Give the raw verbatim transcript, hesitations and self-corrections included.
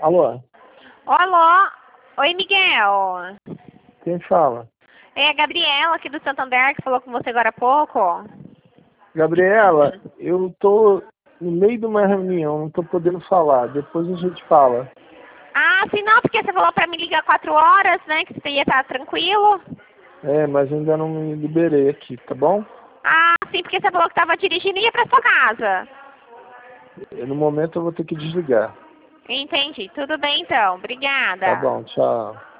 Alô? Alô? Oi, Miguel. Quem fala? É a Gabriela aqui do Santander que falou com você agora há pouco. Gabriela, eu tô no meio de uma reunião, não tô podendo falar. Depois a gente fala. Ah, sim, não, porque você falou pra me ligar quatro horas, né, que você ia estar tranquilo. É, mas ainda não me liberei aqui, tá bom? Ah, sim, porque você falou que estava dirigindo e ia pra sua casa. No momento eu vou ter que desligar. Entendi. Tudo bem, então. Tá Obrigada. bom, tchau.